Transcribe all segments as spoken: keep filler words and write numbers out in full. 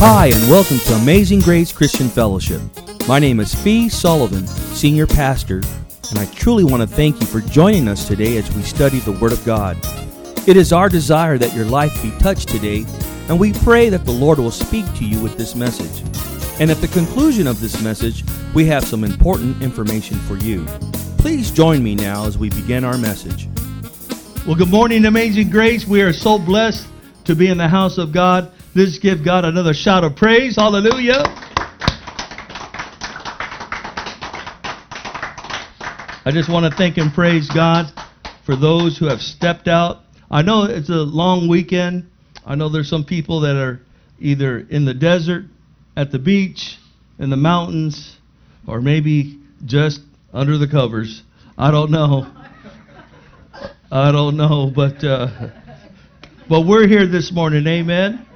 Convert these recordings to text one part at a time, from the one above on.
Hi, and welcome to Amazing Grace Christian Fellowship. My name is Fee Sullivan, Senior Pastor, and I truly want to thank you for joining us today as we study the Word of God. It is our desire that your life be touched today, and we pray that the Lord will speak to you with this message. And at the conclusion of this message, we have some important information for you. Please join me now as we begin our message. Well, good morning, Amazing Grace. We are so blessed to be in the house of God. Let's give God another shout of praise. Hallelujah. I just want to thank and praise God for those who have stepped out. I know it's a long weekend. I know there's some people that are either in the desert, at the beach, in the mountains, or maybe just under the covers. I don't know. I don't know, but uh, but we're here this morning. Amen.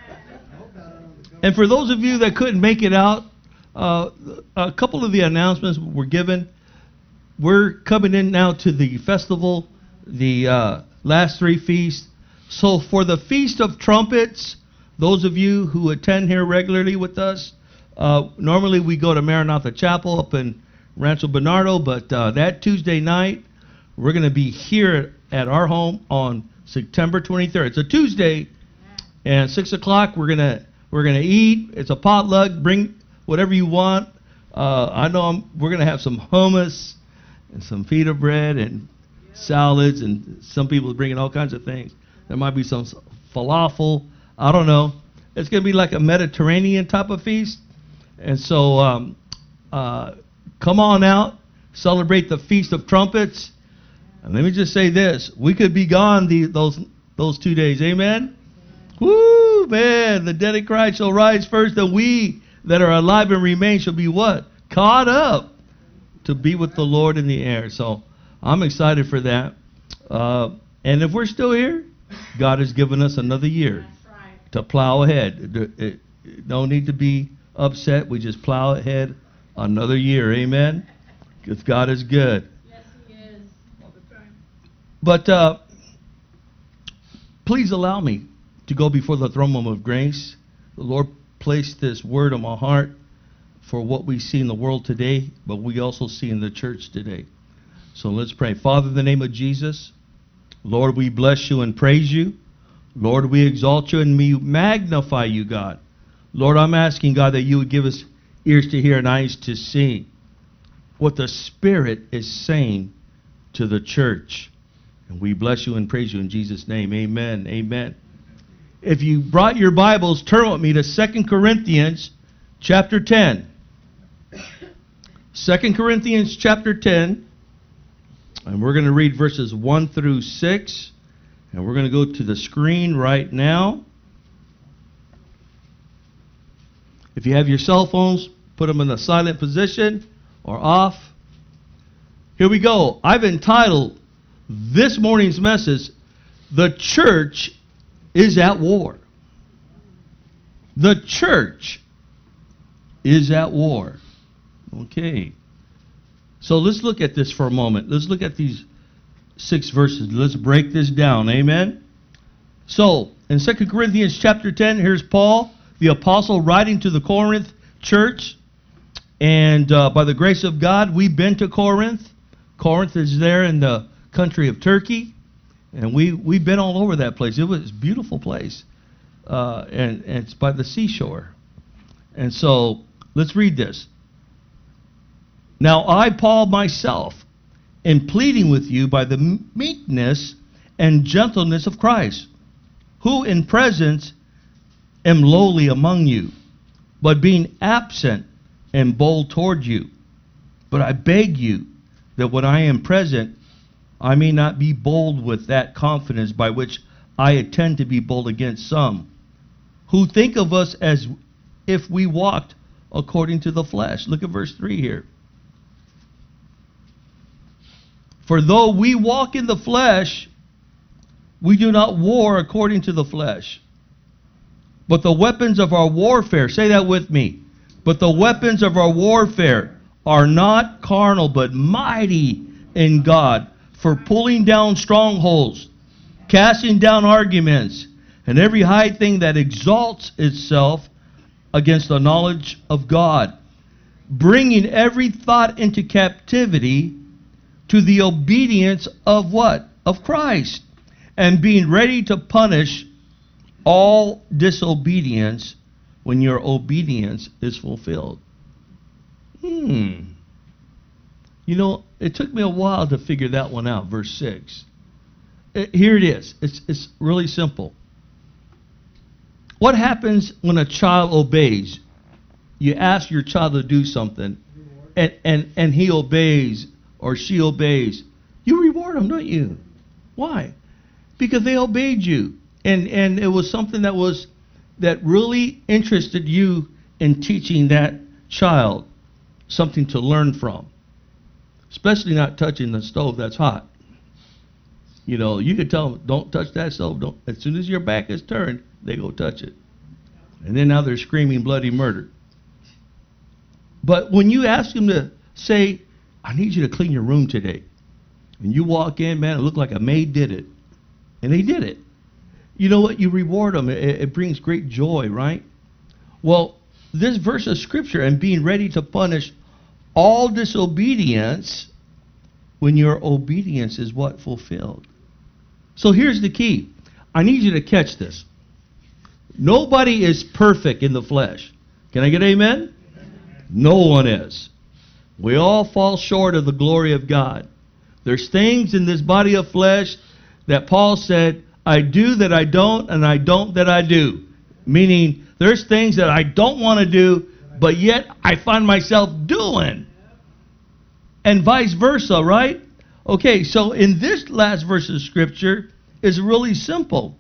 And for those of you that couldn't make it out, uh, a couple of the announcements were given. We're coming in now to the festival, the uh, last three feasts. So for the Feast of Trumpets, those of you who attend here regularly with us, uh, normally we go to Maranatha Chapel up in Rancho Bernardo, but uh, that Tuesday night, we're going to be here at our home on September twenty-third. It's a Tuesday, and six o'clock we're going to we're going to eat. It's a potluck. Bring whatever you want. Uh, I know I'm, we're going to have some hummus and some pita bread and salads, and some people are bringing all kinds of things. There might be some falafel. I don't know. It's going to be like a Mediterranean type of feast. And so um, uh, come on out, celebrate the Feast of Trumpets. And let me just say this. We could be gone the, those those two days. Amen? Woo, man. The dead in Christ shall rise first, and we that are alive and remain shall be what? Caught up to be with the Lord in the air. So I'm excited for that. Uh, and if we're still here, God has given us another year right. to plow ahead. It, it, it, no need to be upset. We just plow ahead another year. Amen? Because God is good. Yes, He is. All the time. But uh, please allow me to go before the throne room of grace. The Lord placed this word on my heart for what we see in the world today, but we also see in the church today. So let's pray. Father, in the name of Jesus, Lord, we bless you and praise you. Lord, we exalt you and we magnify you, God. Lord, I'm asking, God, that you would give us ears to hear and eyes to see what the Spirit is saying to the church. And we bless you and praise you in Jesus' name. Amen. Amen. If you brought your Bibles, turn with me to Second Corinthians chapter ten. Second Corinthians chapter ten. And we're going to read verses one through six. And we're going to go to the screen right now. If you have your cell phones, put them in a silent position or off. Here we go. I've entitled this morning's message, "The Church is at War." The church is at war. Okay. So let's look at this for a moment. Let's look at these six verses. Let's break this down. Amen? So, in Second Corinthians chapter ten, here's Paul, the apostle, writing to the Corinth church. And uh, by the grace of God, we've been to Corinth. Corinth is there in the country of Turkey. And we, we've been all over that place. It was a beautiful place. Uh, and, and it's by the seashore. And so, let's read this. "Now I, Paul, myself, am pleading with you by the meekness and gentleness of Christ, who in presence am lowly among you, but being absent am bold toward you. But I beg you that when I am present, I may not be bold with that confidence by which I intend to be bold against some, who think of us as if we walked according to the flesh." Look at verse three here. "For though we walk in the flesh, we do not war according to the flesh. But the weapons of our warfare," say that with me, "but the weapons of our warfare are not carnal, but mighty in God, for pulling down strongholds, casting down arguments, and every high thing that exalts itself against the knowledge of God, bringing every thought into captivity to the obedience of what? Of Christ, and being ready to punish all disobedience when your obedience is fulfilled. Hmm. You know, it took me a while to figure that one out, verse six. It, here it is. It's, it's really simple. What happens when a child obeys? You ask your child to do something, and, and, and he obeys or she obeys. You reward them, don't you? Why? Because they obeyed you. And, and it was something that was that really interested you in teaching that child something to learn from. Especially not touching the stove that's hot. You know, you could tell them, don't touch that stove. Don't. As soon as your back is turned, they go touch it. And then now they're screaming bloody murder. But when you ask them to say, I need you to clean your room today. And you walk in, man, it looked like a maid did it. And they did it. You know what? You reward them. It, it brings great joy, right? Well, this verse of Scripture, and being ready to punish all disobedience when your obedience is what? Fulfilled. So here's the key. I need you to catch this. Nobody is perfect in the flesh. Can I get amen? Amen. No one is. We all fall short of the glory of God. There's things in this body of flesh that Paul said, I do that I don't, and I don't that I do. Meaning, there's things that I don't want to do, but yet I find myself doing. And vice versa, right? Okay, so in this last verse of Scripture, it's really simple.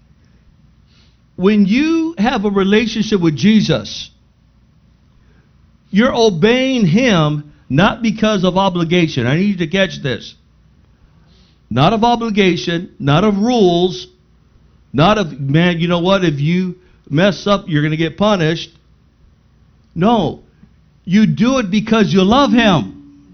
When you have a relationship with Jesus, you're obeying Him not because of obligation. I need you to catch this. Not of obligation, not of rules, not of, man, you know what, if you mess up, you're going to get punished. No, you do it because you love Him.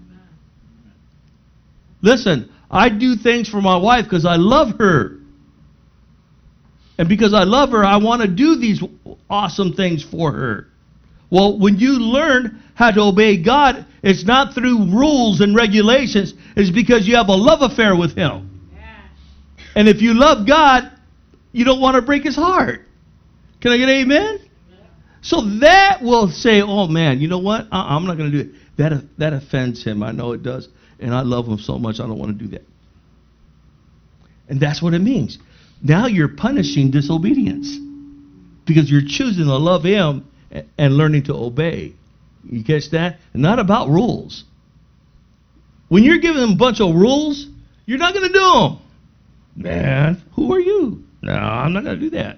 Listen, I do things for my wife because I love her. And because I love her, I want to do these awesome things for her. Well, when you learn how to obey God, it's not through rules and regulations. It's because you have a love affair with Him. Yeah. And if you love God, you don't want to break His heart. Can I get an amen? Yeah. So that will say, oh man, you know what? I- I'm not going to do it. That, that offends Him. I know it does. And I love Him so much, I don't want to do that. And that's what it means. Now you're punishing disobedience. Because you're choosing to love Him and learning to obey. You catch that? Not about rules. When you're giving them a bunch of rules, you're not going to do them. Man, who are you? No, I'm not going to do that.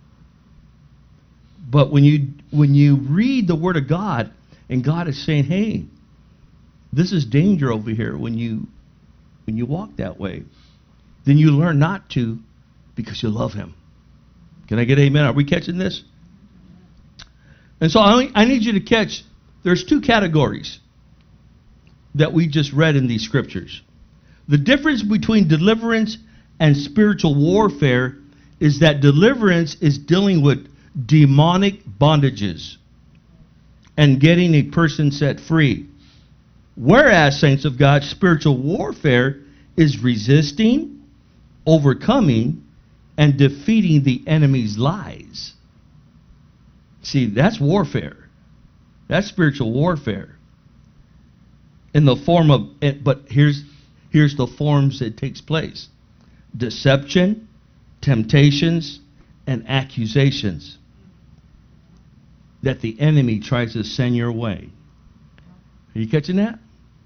But when you when you read the Word of God, and God is saying, hey, this is danger over here when you when you walk that way, then you learn not to because you love Him. Can I get an amen? Are we catching this? And so I, I need you to catch, there's two categories that we just read in these scriptures. The difference between deliverance and spiritual warfare is that deliverance is dealing with demonic bondages and getting a person set free. Whereas, saints of God, spiritual warfare is resisting, overcoming, and defeating the enemy's lies. See, that's warfare. That's spiritual warfare. In the form of, but here's, here's the forms it takes place. Deception, temptations, and accusations that the enemy tries to send your way. Are you catching that?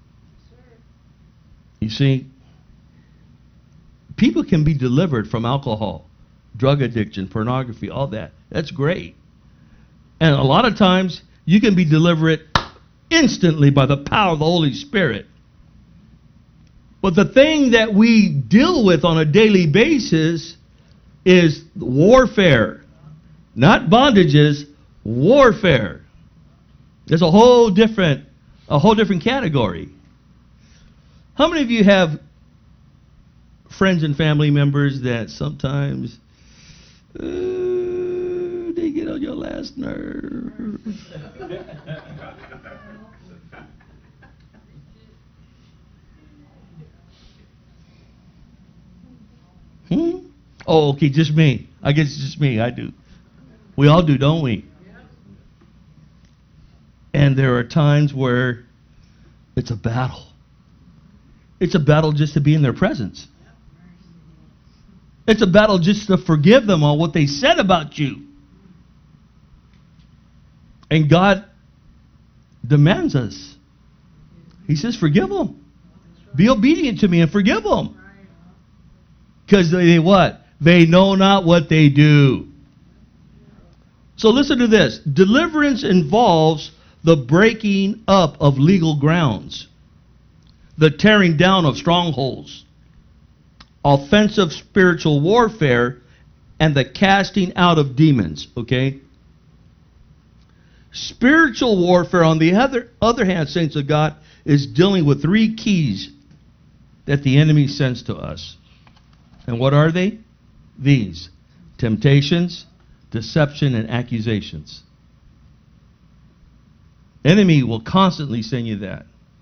You see, people can be delivered from alcohol, drug addiction, pornography, all that. That's great. And a lot of times, you can be delivered instantly by the power of the Holy Spirit. But the thing that we deal with on a daily basis is warfare. Not bondages, warfare. There's a whole different, a whole different category. How many of you have friends and family members that sometimes uh, they get on your last nerve. Hmm? Oh, okay, just me. I guess it's just me. I do. We all do, don't we? And there are times where it's a battle. It's a battle just to be in their presence. It's a battle just to forgive them on what they said about you. And God demands us. He says, forgive them. Be obedient to me and forgive them. Because they what? They know not what they do. So listen to this. Deliverance involves the breaking up of legal grounds, the tearing down of strongholds, offensive spiritual warfare, and the casting out of demons. Okay? Spiritual warfare, on the other, other hand, saints of God, is dealing with three keys that the enemy sends to us. And what are they? These: temptations, deception, and accusations. Enemy will constantly send you that.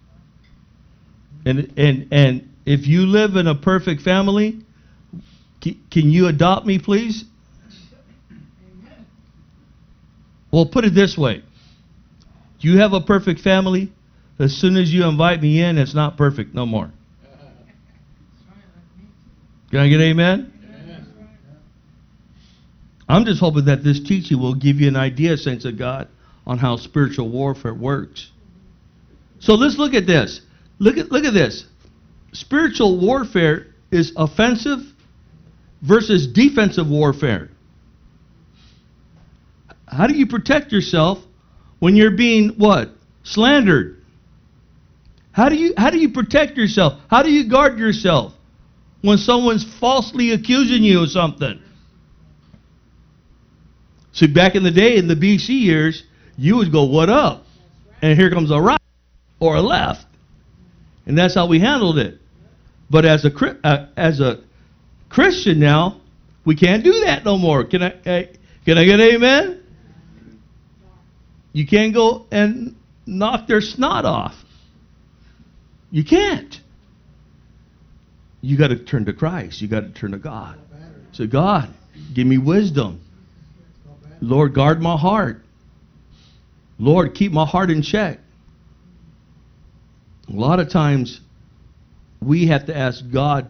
And and and if you live in a perfect family, c- can you adopt me, please? Well, put it this way. Do you have a perfect family? As soon as you invite me in, it's not perfect no more. Can I get an amen? Amen. I'm just hoping that this teaching will give you an idea, saints of God, on how spiritual warfare works. So let's look at this. Look at look at this. Spiritual warfare is offensive versus defensive warfare. How do you protect yourself when you're being what? Slandered. How do you how do you protect yourself? How do you guard yourself when someone's falsely accusing you of something? See, back in the day, in the B C years, you would go, what up? And here comes a right or a left. And that's how we handled it. But as a uh, as a Christian now, we can't do that no more. Can I uh, can I get an amen? You can't go and knock their snot off. You can't. You got to turn to Christ. You got to turn to God. Say, God, give me wisdom. Lord, guard my heart. Lord, keep my heart in check. A lot of times we have to ask God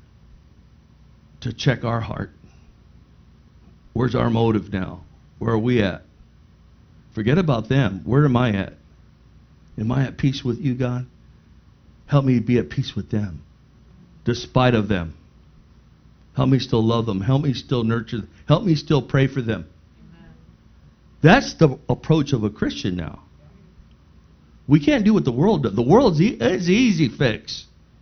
to check our heart. Where's our motive now? Where are we at? Forget about them. Where am I at? Am I at peace with you, God? Help me be at peace with them, despite of them. Help me still love them. Help me still nurture them. Help me still pray for them. Amen. That's the approach of a Christian now. We can't do what the world does. The world's e- it's easy fix.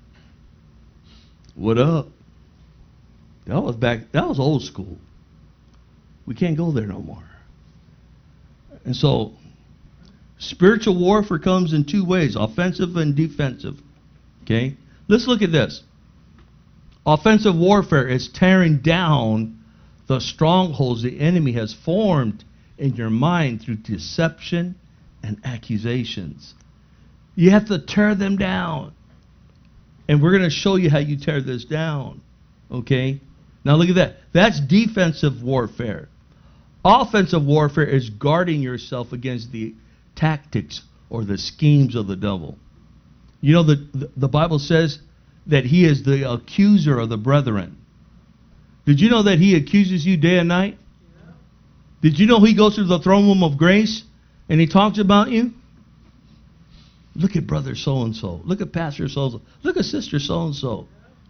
What up? That was back. That was old school. We can't go there no more. And so, spiritual warfare comes in two ways: offensive and defensive. Okay? Let's look at this. Offensive warfare is tearing down the strongholds the enemy has formed in your mind through deception and accusations. You have to tear them down. And we're going to show you how you tear this down. Okay? Now look at that. That's defensive warfare. Offensive warfare is guarding yourself against the tactics or the schemes of the devil. You know, the, the, the Bible says that he is the accuser of the brethren. Did you know that he accuses you day and night? Yeah. Did you know he goes through the throne room of grace and he talks about you? Look at brother so-and-so. Look at pastor so-and-so. Look at sister so-and-so.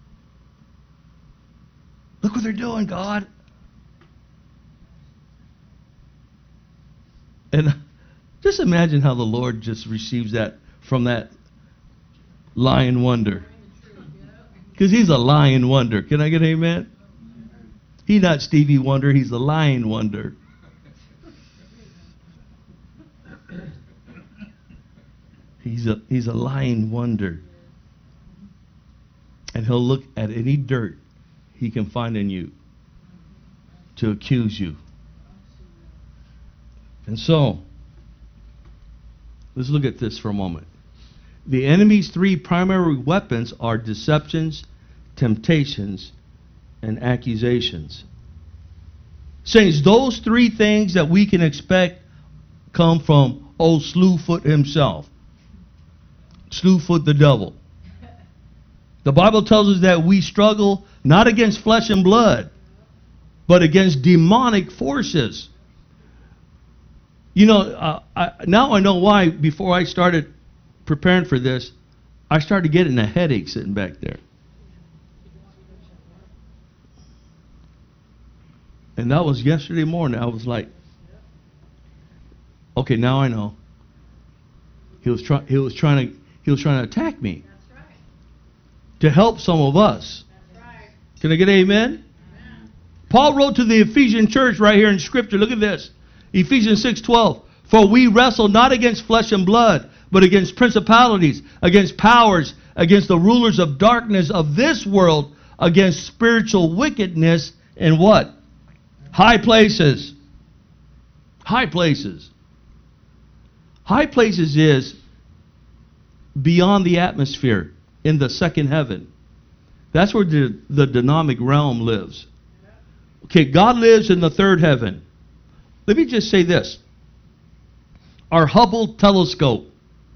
Look what they're doing, God. And just imagine how the Lord just receives that from that lying wonder. Because he's a lying wonder. Can I get an amen? He's not Stevie Wonder. He's a lying wonder. He's a, he's a lying wonder. And he'll look at any dirt he can find in you to accuse you. And so, let's look at this for a moment. The enemy's three primary weapons are deceptions, temptations, and accusations. Saints, those three things that we can expect come from old Slewfoot himself. Slewfoot the devil. The Bible tells us that we struggle not against flesh and blood, but against demonic forces. You know, uh, I, now I know why. Before I started preparing for this, I started getting a headache sitting back there. And that was yesterday morning. I was like, okay, now I know. He was trying. He was trying to. He was trying to attack me. That's right. To help some of us. That's right. Can I get an amen? Amen. Paul wrote to the Ephesian church right here in Scripture. Look at this. Ephesians six twelve. For we wrestle not against flesh and blood, but against principalities, against powers, against the rulers of darkness of this world, against spiritual wickedness in what? High places. High places. High places is beyond the atmosphere, in the second heaven. That's where the, the dynamic realm lives. Okay, God lives in the third heaven. Let me just say this. Our Hubble telescope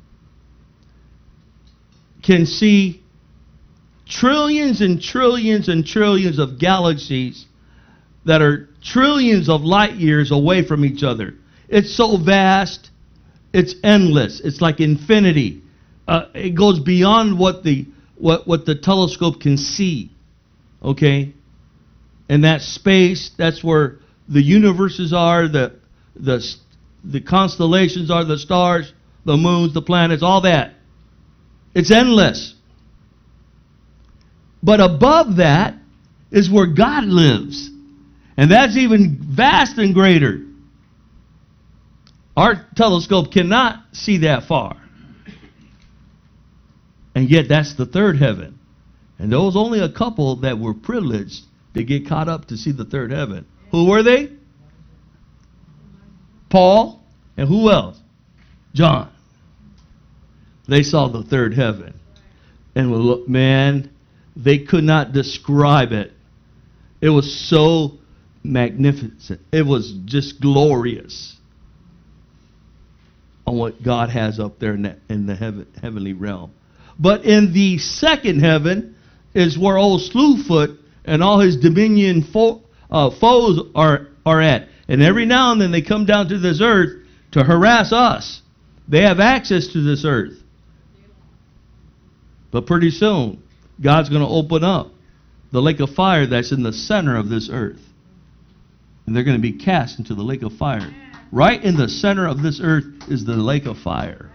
can see trillions and trillions and trillions of galaxies that are trillions of light years away from each other. It's so vast, it's endless. It's like infinity. Uh, it goes beyond what the what what the telescope can see. Okay? And that space, that's where the universes are, the the the constellations are, the stars, the moons, the planets, all that. It's endless. But above that is where God lives. And that's even vast and greater. Our telescope cannot see that far. And yet that's the third heaven. And there was only a couple that were privileged to get caught up to see the third heaven. Who were they? Paul, and who else? John. They saw the third heaven. And look, man, they could not describe it. It was so magnificent. It was just glorious on what God has up there in the, in the heaven, heavenly realm. But in the second heaven is where old Slewfoot and all his dominion fo- uh, foes are, are at. And every now and then they come down to this earth to harass us. They have access to this earth. But pretty soon, God's going to open up the lake of fire that's in the center of this earth. And they're going to be cast into the lake of fire. Right in the center of this earth is the lake of fire.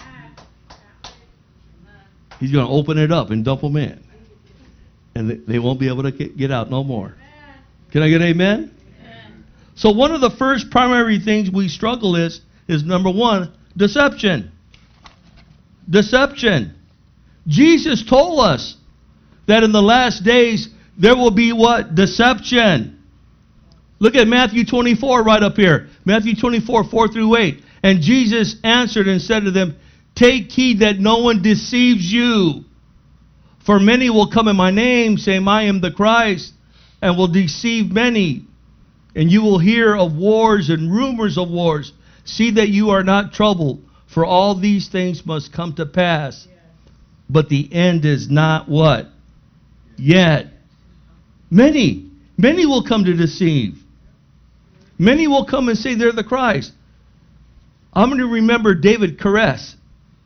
He's going to open it up and dump them in. And they won't be able to get out no more. Can I get an amen? Amen. So one of the first primary things we struggle is, is number one, deception. Deception. Jesus told us that in the last days there will be what? Deception. Look at Matthew twenty-four right up here. Matthew twenty-four, four through eight. And Jesus answered and said to them, take heed that no one deceives you. For many will come in my name, saying, I am the Christ, and will deceive many. And you will hear of wars and rumors of wars. See that you are not troubled, for all these things must come to pass. But the end is not what? Yet. Many. Many will come to deceive. Many will come and say they're the Christ. I'm going to remember David Koresh.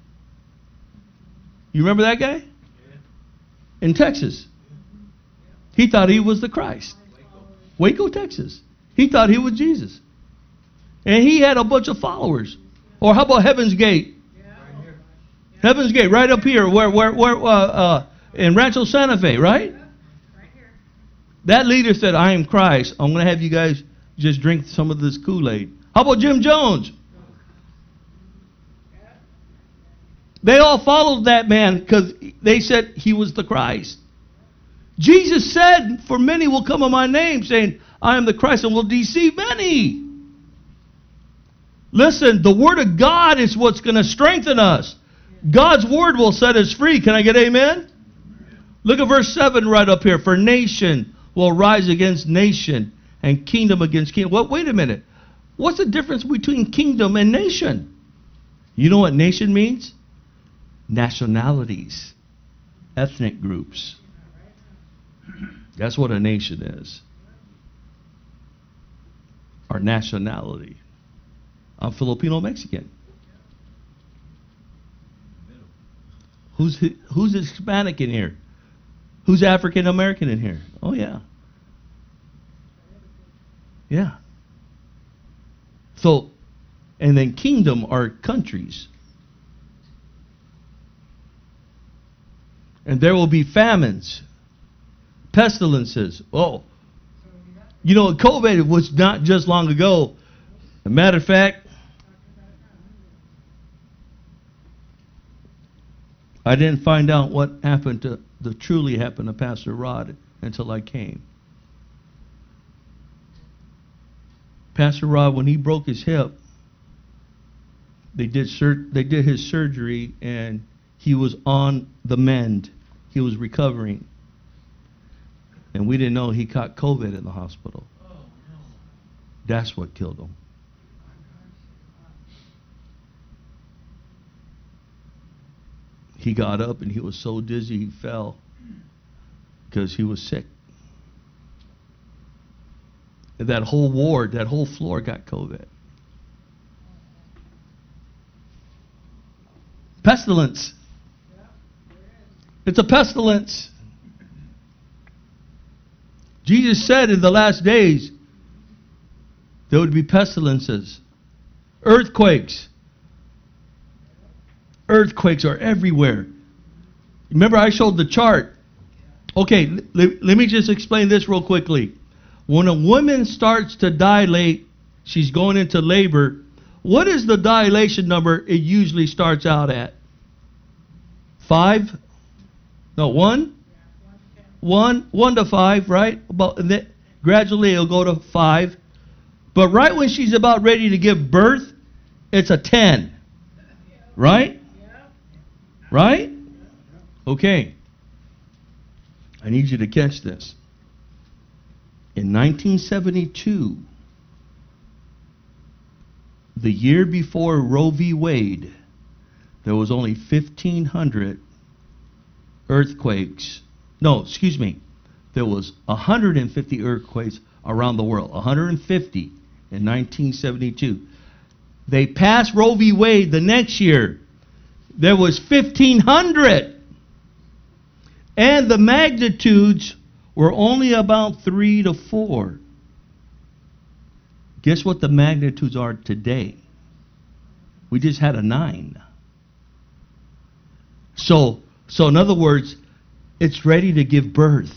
You remember that guy? In Texas. He thought he was the Christ. Waco, Texas. He thought he was Jesus. And he had a bunch of followers. Or how about Heaven's Gate? Heaven's Gate, right up here, where, where, where, uh, uh, in Rancho Santa Fe, right? That leader said, I am Christ. I'm going to have you guys just drink some of this Kool-Aid. How about Jim Jones? They all followed that man because they said he was the Christ. Jesus said, for many will come in my name, saying, I am the Christ, and will deceive many. Listen, the Word of God is what's going to strengthen us. God's Word will set us free. Can I get amen? Look at verse seven right up here. For nation will rise against nation, and kingdom against kingdom. Well, wait a minute. What's the difference between kingdom and nation? You know what nation means? Nationalities, ethnic groups. That's what a nation is. Our nationality. I'm Filipino Mexican. Who's who's Hispanic in here? Who's African American in here? Oh yeah. Yeah. So, and then kingdom are countries. And there will be famines, pestilences. Oh, you know, COVID was not just long ago. As a matter of fact, I didn't find out what happened to, the truly happened to Pastor Rod until I came. Pastor Rod, when he broke his hip, they did sur- they did his surgery, and he was on the mend. He was recovering. And we didn't know he caught COVID in the hospital. That's what killed him. He got up and he was so dizzy he fell because he was sick. And that whole ward, that whole floor got COVID. Pestilence. It's a pestilence. Jesus said in the last days there would be pestilences, earthquakes. Earthquakes are everywhere. Remember, I showed the chart. Okay, l- let me just explain this real quickly. When a woman starts to dilate, she's going into labor. What is the dilation number it usually starts out at? Five? No, one? One, one to five, right? About and then gradually it'll go to five. But right when she's about ready to give birth, it's a ten. Right? Right? Okay. I need you to catch this. In nineteen seventy-two, the year before Roe v. Wade, there was only fifteen hundred earthquakes. No, excuse me. There was one hundred fifty earthquakes around the world. one hundred fifty in nineteen seventy-two. They passed Roe v. Wade the next year. There was fifteen hundred. And the magnitudes were only about three to four. Guess what the magnitudes are today? We just had a nine. So, so in other words, it's ready to give birth.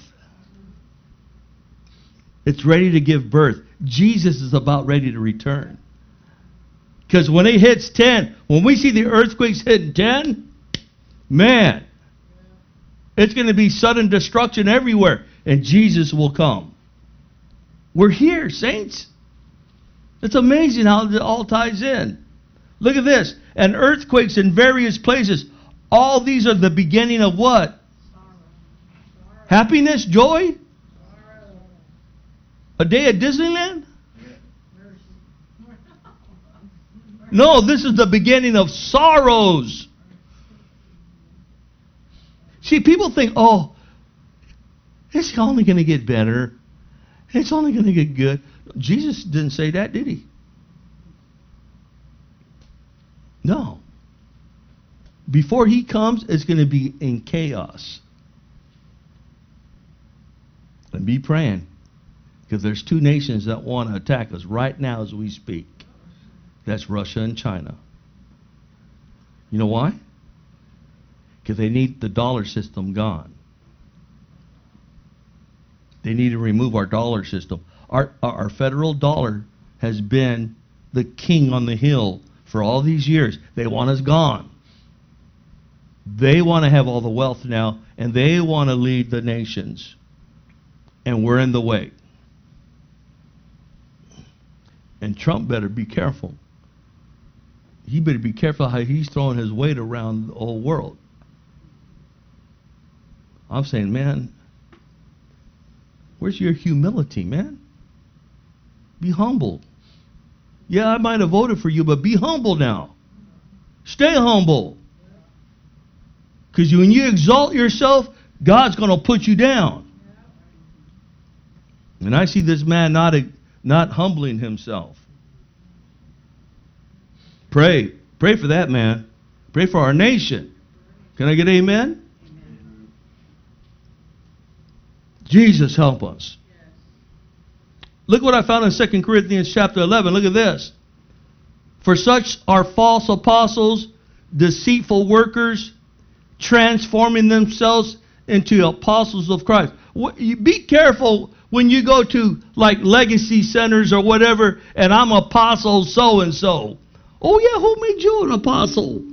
It's ready to give birth. Jesus is about ready to return. Because when it hits ten, when we see the earthquakes hitting ten, man, it's going to be sudden destruction everywhere. And Jesus will come. We're here, saints. It's amazing how it all ties in. Look at this. And earthquakes in various places. All these are the beginning of what? Happiness, joy? A day at Disneyland? No, this is the beginning of sorrows. See, people think, oh, it's only going to get better. It's only going to get good. Jesus didn't say that, did he? No. Before he comes, it's going to be in chaos. And be praying. Because there's two nations that want to attack us right now as we speak. That's Russia and China. You know why? Because they need the dollar system gone. They need to remove our dollar system. Our, our federal dollar has been the king on the hill for all these years. They want us gone. They want to have all the wealth now, and they want to lead the nations. And we're in the way. And Trump better be careful. he better be careful how he's throwing his weight around the whole world. I'm saying, man, where's your humility, man? Be humble. Yeah, I might have voted for you, but be humble now. Stay humble. Because when you exalt yourself, God's going to put you down. And I see this man not, not humbling himself. Pray. Pray for that man. Pray for our nation. Can I get amen? Amen. Jesus help us. Look what I found in Second Corinthians chapter eleven. Look at this. For such are false apostles, deceitful workers, transforming themselves into apostles of Christ. Be careful when you go to like legacy centers or whatever, and I'm apostle so-and-so. Oh yeah, who made you an apostle?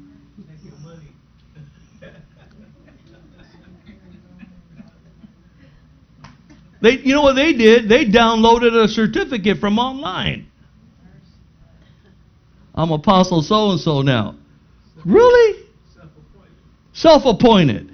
They, you know what they did? They downloaded a certificate from online. I'm apostle so-and-so now. Really? Self-appointed. Self-appointed.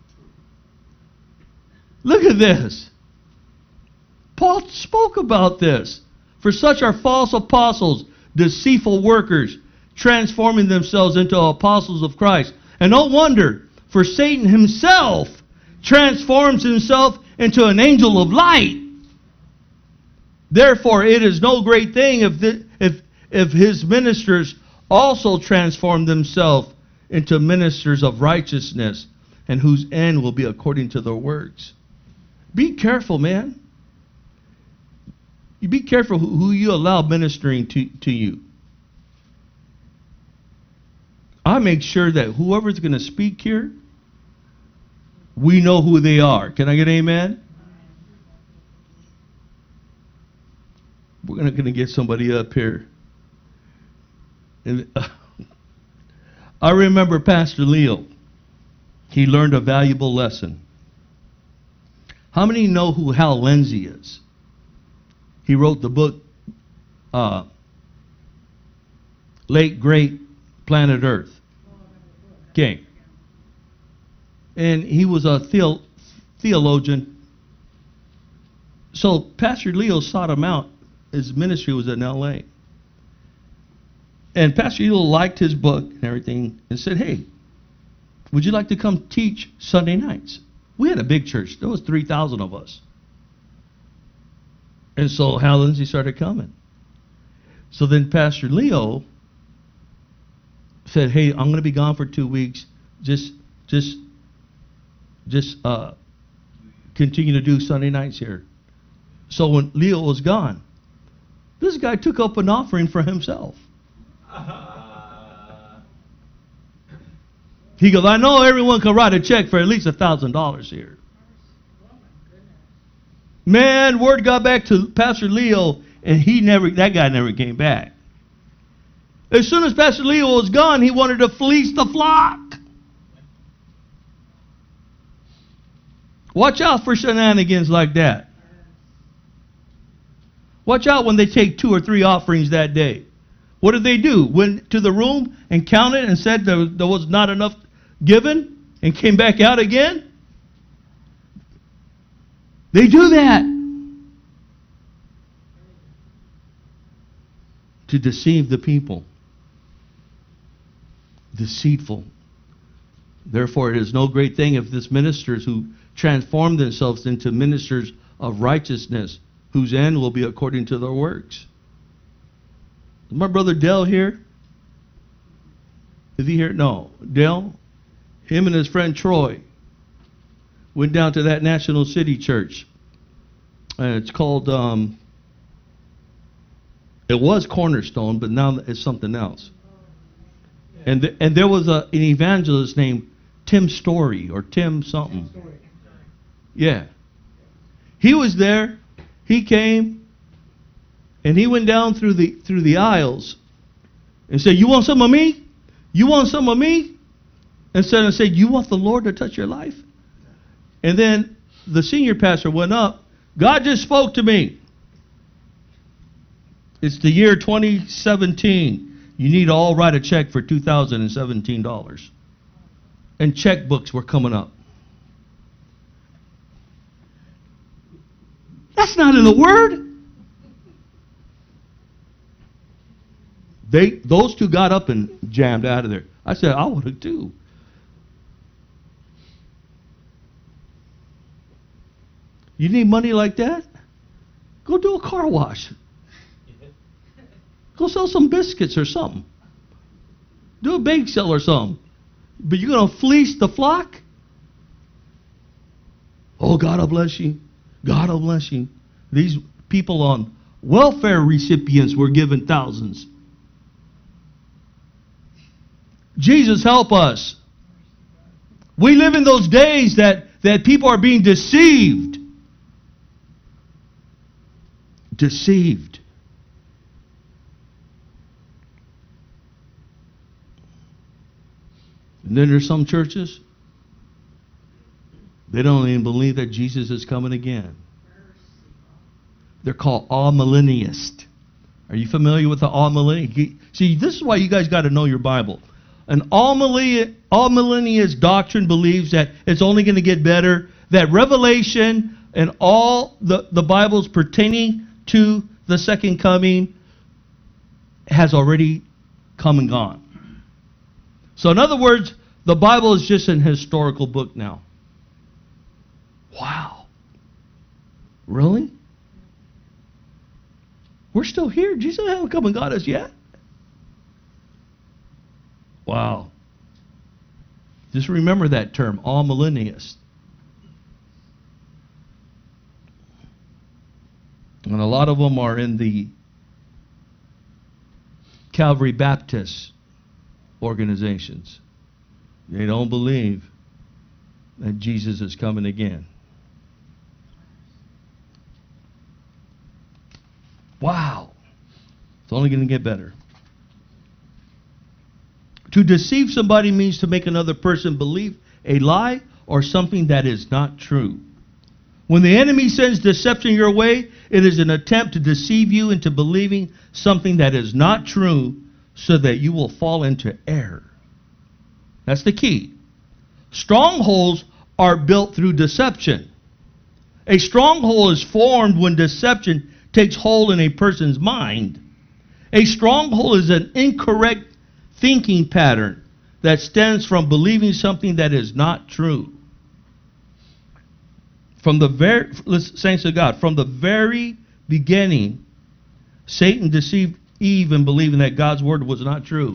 Look at this. Paul spoke about this. For such are false apostles, deceitful workers, transforming themselves into apostles of Christ. And no wonder, for Satan himself transforms himself into an angel of light. Therefore, it is no great thing if the, if if his ministers also transform themselves into ministers of righteousness, and whose end will be according to their works. Be careful, man. You be careful who, who you allow ministering to, to you. I make sure that whoever's going to speak here, we know who they are. Can I get an amen? We're going to get somebody up here. And, uh, I remember Pastor Leo. He learned a valuable lesson. How many know who Hal Lindsey is? He wrote the book, uh, Late Great Planet Earth. Okay. And he was a theo- theologian. So Pastor Leo sought him out. His ministry was in L A And Pastor Leo liked his book and everything and said, hey, would you like to come teach Sunday nights? We had a big church. There was three thousand of us. And so Hal Lindsey started coming. So then Pastor Leo said, hey, I'm going to be gone for two weeks. Just, just, just uh, continue to do Sunday nights here. So when Leo was gone, this guy took up an offering for himself. He goes, I know everyone can write a check for at least a thousand dollars here. Man, word got back to Pastor Leo, and he never that guy never came back. As soon as Pastor Leo was gone, he wanted to fleece the flock. Watch out for shenanigans like that. Watch out when they take two or three offerings that day. What did they do? Went to the room and counted and said there, there was not enough given and came back out again? They do that to deceive the people. Deceitful. Therefore, it is no great thing if this ministers who transform themselves into ministers of righteousness, whose end will be according to their works. Is my brother Dale here? Is he here? No. Dale, him and his friend Troy went down to that National City Church. And it's called, um, it was Cornerstone, but now it's something else. And th- and there was a, an evangelist named Tim Story or Tim something. Yeah. He was there. He came and he went down through the through the aisles and said, you want some of me? You want some of me? And said, and said, you want the Lord to touch your life? And then the senior pastor went up. God just spoke to me. It's the year twenty seventeen. You need to all write a check for two thousand seventeen dollars. And checkbooks were coming up. That's not in the Word. They, those two got up and jammed out of there. I said, I would have too. You need money like that? Go do a car wash. Go sell some biscuits or something. Do a bake sale or something. But you're going to fleece the flock? Oh, God will bless you. God will bless you. These people on welfare recipients were given thousands. Jesus, help us. We live in those days that, that people are being deceived. Deceived. And then there's some churches, they don't even believe that Jesus is coming again. They're called all-millennialists. Are you familiar with the all-millennialist? See, this is why you guys got to know your Bible. An all-millennialist doctrine believes that it's only going to get better, that Revelation and all the, the Bibles pertaining to the second coming has already come and gone. So in other words, the Bible is just an historical book now. Wow. Really? We're still here. Jesus hasn't come and got us yet. Wow. Just remember that term, all millennialists. And a lot of them are in the Calvary Baptist organizations. They don't believe that Jesus is coming again. Wow. It's only going to get better. To deceive somebody means to make another person believe a lie or something that is not true. When the enemy sends deception your way, it is an attempt to deceive you into believing something that is not true so that you will fall into error. That's the key. Strongholds are built through deception. A stronghold is formed when deception takes hold in a person's mind. A stronghold is an incorrect thinking pattern that stems from believing something that is not true. From the very, saints of God, from the very beginning, Satan deceived Eve in believing that God's word was not true.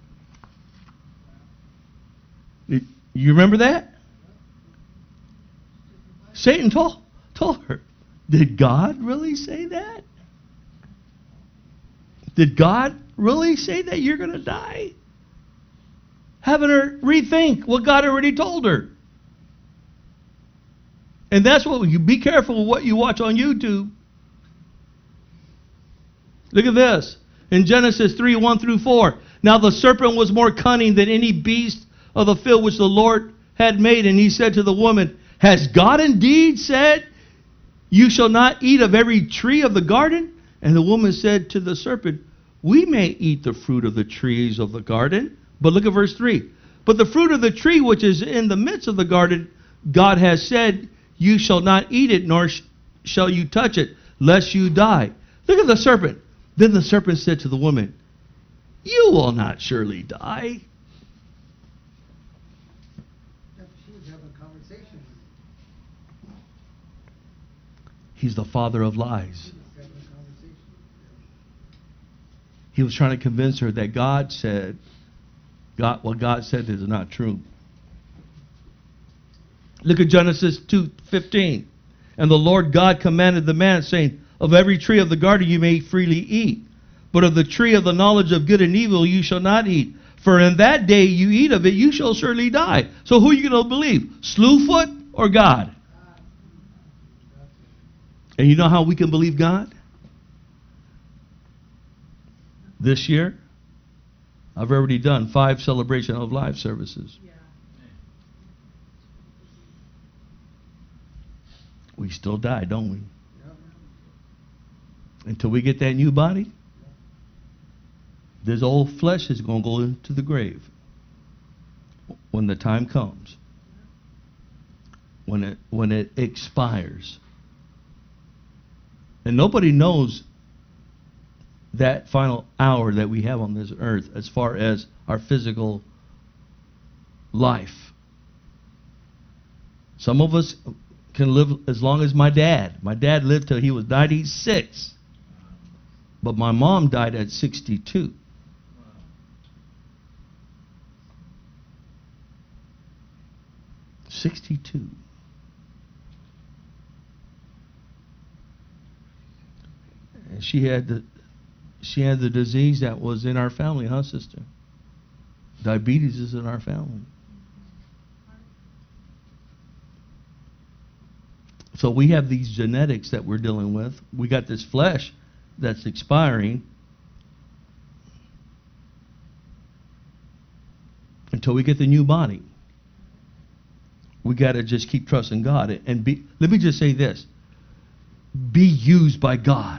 You remember that? Satan told, told her, did God really say that? Did God really say that you're going to die? Having her rethink what God already told her. And that's what you be careful with what you watch on YouTube. Look at this. In Genesis three, one through four. Now the serpent was more cunning than any beast of the field which the Lord had made. And he said to the woman, has God indeed said, you shall not eat of every tree of the garden? And the woman said to the serpent, we may eat the fruit of the trees of the garden. But look at verse three. But the fruit of the tree which is in the midst of the garden, God has said, you shall not eat it, nor sh- shall you touch it, lest you die. Look at the serpent. Then the serpent said to the woman, you will not surely die. She was having a conversation. He's the father of lies. She was having a conversation. He was trying to convince her that God said, God, what God said is not true. Look at Genesis two fifteen. And the Lord God commanded the man, saying, of every tree of the garden you may freely eat, but of the tree of the knowledge of good and evil you shall not eat. For in that day you eat of it, you shall surely die. So who are you going to believe? Slewfoot or God? And you know how we can believe God? This year, I've already done five Celebration of Life services. Yeah. We still die, don't we? Yep. Until we get that new body. This old flesh is going to go into the grave when the time comes. When it when it expires. And nobody knows that final hour that we have on this earth as far as our physical life. Some of us can live as long as my dad. My dad lived till he was ninety-six. But my mom died at sixty-two. sixty-two. And she had the she had the disease that was in our family, huh, sister? Diabetes is in our family. So we have these genetics that we're dealing with. We got this flesh that's expiring until we get the new body. We got to just keep trusting God and be. Let me just say this: be used by God,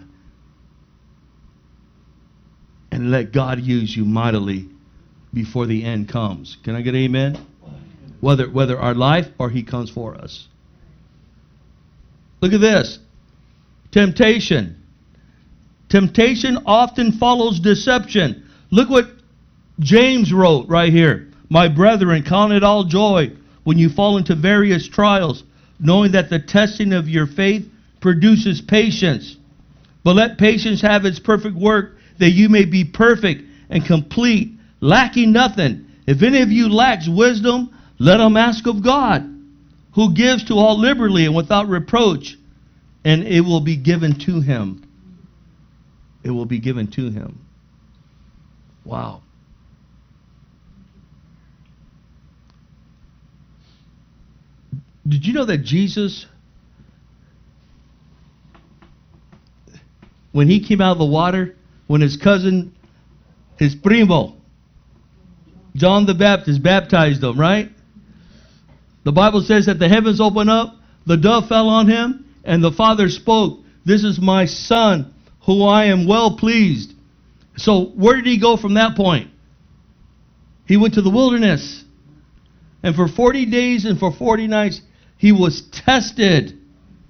and let God use you mightily before the end comes. Can I get amen? Whether whether our life or He comes for us. Look at this. Temptation. Temptation often follows deception. Look what James wrote right here. My brethren, count it all joy when you fall into various trials, knowing that the testing of your faith produces patience. But let patience have its perfect work, that you may be perfect and complete, lacking nothing. If any of you lacks wisdom, let him ask of God, who gives to all liberally and without reproach, and it will be given to him. It will be given to him. Wow. Did you know that Jesus, when he came out of the water, when his cousin, his primo, John the Baptist, baptized him, right? The Bible says that the heavens opened up, the dove fell on him, and the Father spoke, "This is my Son, who I am well pleased." So where did he go from that point? He went to the wilderness. And for forty days and for forty nights, he was tested.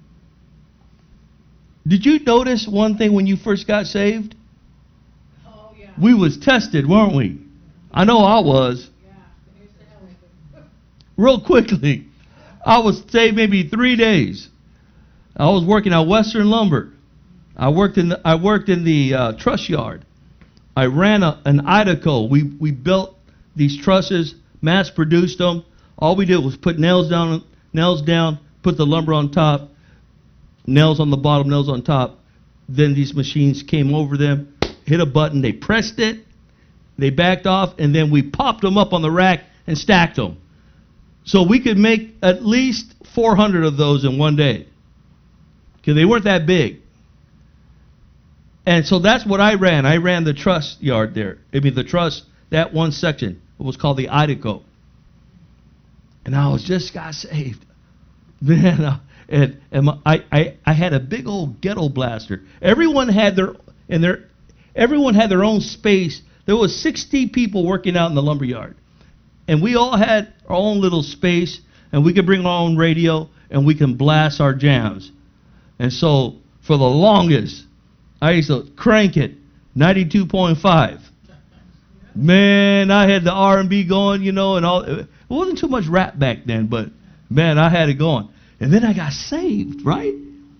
Did you notice one thing when you first got saved? Oh, yeah. We was tested, weren't we? I know I was. Yeah. Real quickly. I was saved maybe three days. I was working at Western Lumber. I worked in the, I worked in the uh, truss yard. I ran a, an Idaco. We we built these trusses, mass produced them. All we did was put nails down, nails down, put the lumber on top, nails on the bottom, nails on top. Then these machines came over them, hit a button, they pressed it, they backed off, and then we popped them up on the rack and stacked them. So we could make at least four hundred of those in one day, because they weren't that big. And so that's what I ran. I ran the truss yard there. I mean the truss, that one section. It was called the Idaco. And I was just got saved. Man, uh, and, and my, I, I, I had a big old ghetto blaster. Everyone had their and their everyone had their own space. There was sixty people working out in the lumber yard. And we all had our own little space, and we could bring our own radio, and we can blast our jams. And so for the longest, I used to crank it, ninety-two point five. Man, I had the R and B going, you know, and all. It wasn't too much rap back then, but man, I had it going. And then I got saved, right?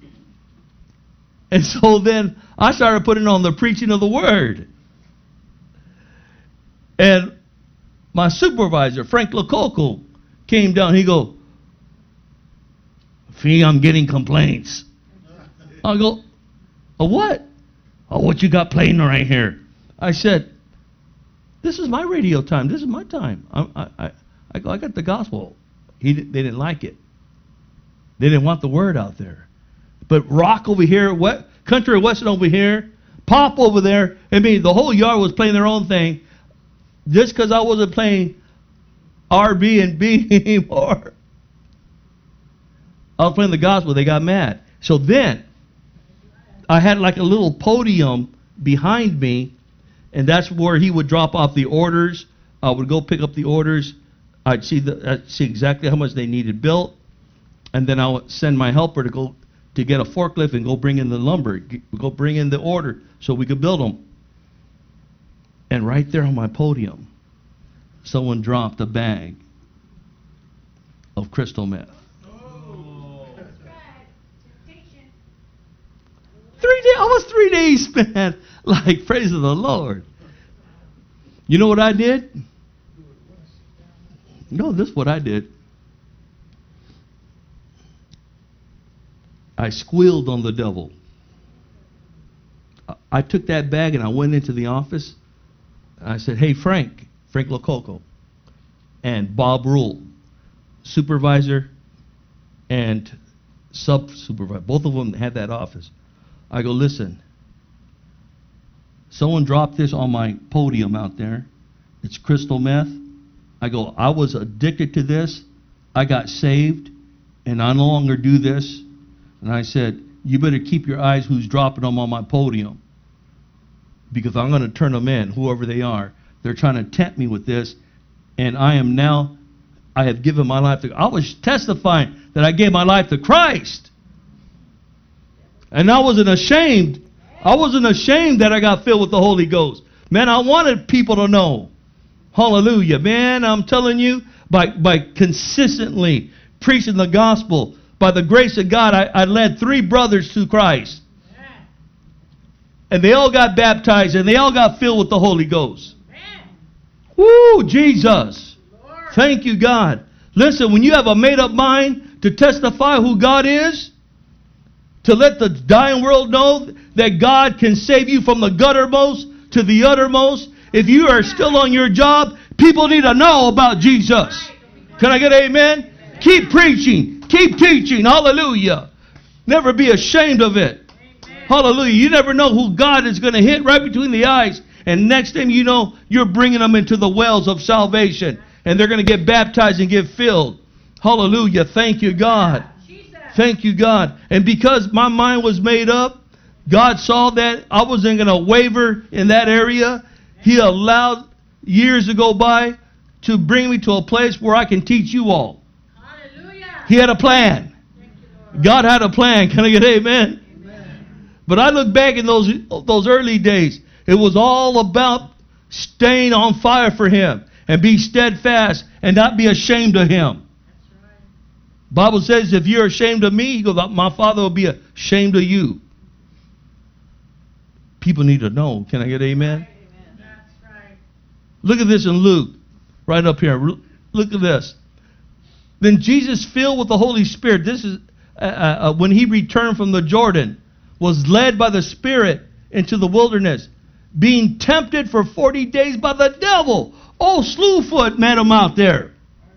And so then I started putting on the preaching of the word. And my supervisor, Frank Lococo, came down. He go, "Fee, I'm getting complaints." I go, "Oh, what?" "Oh, what you got playing right here?" I said, "This is my radio time. This is my time. I, I, I, I, I got the gospel." He, they didn't like it. They didn't want the word out there. But rock over here, what, country western over here, pop over there. I mean, the whole yard was playing their own thing. Just because I wasn't playing R B and B anymore, I was playing the gospel. They got mad. So then I had like a little podium behind me, And that's where he would drop off the orders. I would go pick up the orders. I'd see the I'd see exactly how much they needed built, and then I would send my helper to go to get a forklift and go bring in the lumber, go bring in the order so we could build them. And right there on my podium, someone dropped a bag of crystal meth. Three days, almost three days, man. Like, praise of the Lord. You know what I did? No, this is what I did. I squealed on the devil. I took that bag and I went into the office. I said, hey, Frank, Frank Lococo, and Bob Rule, supervisor and sub-supervisor. Both of them had that office. I go, listen, someone dropped this on my podium out there. It's crystal meth. I go, I was addicted to this. I got saved, and I no longer do this. And I said, you better keep your eyes who's dropping them on my podium, because I'm going to turn them in, whoever they are. They're trying to tempt me with this, and I am now, I have given my life to, I was testifying that I gave my life to Christ. And I wasn't ashamed. I wasn't ashamed that I got filled with the Holy Ghost. Man, I wanted people to know. Hallelujah. Man, I'm telling you, by, by consistently preaching the gospel, by the grace of God, I, I led three brothers to Christ. And they all got baptized, and they all got filled with the Holy Ghost. Woo, Jesus. Thank you, God. Listen, when you have a made-up mind to testify who God is, to let the dying world know that God can save you from the guttermost to the uttermost. If you are still on your job, people need to know about Jesus. Can I get an amen? Keep preaching. Keep teaching. Hallelujah. Never be ashamed of it. Hallelujah. You never know who God is going to hit right between the eyes. And next thing you know, you're bringing them into the wells of salvation. And they're going to get baptized and get filled. Hallelujah. Thank you, God. Thank you, God. And because my mind was made up, God saw that I wasn't going to waver in that area. He allowed years to go by to bring me to a place where I can teach you all. Hallelujah. He had a plan. God had a plan. Can I get amen? Amen? But I look back in those, those early days. It was all about staying on fire for Him and be steadfast and not be ashamed of Him. Bible says if you're ashamed of me, he goes, my Father will be ashamed of you. People need to know. Can I get amen? Amen. That's right. Look at this in Luke, right up here. Look at this. Then Jesus, filled with the Holy Spirit, this is uh, uh, when he returned from the Jordan, was led by the Spirit into the wilderness, being tempted for forty days by the devil. Oh, Slewfoot met him out there.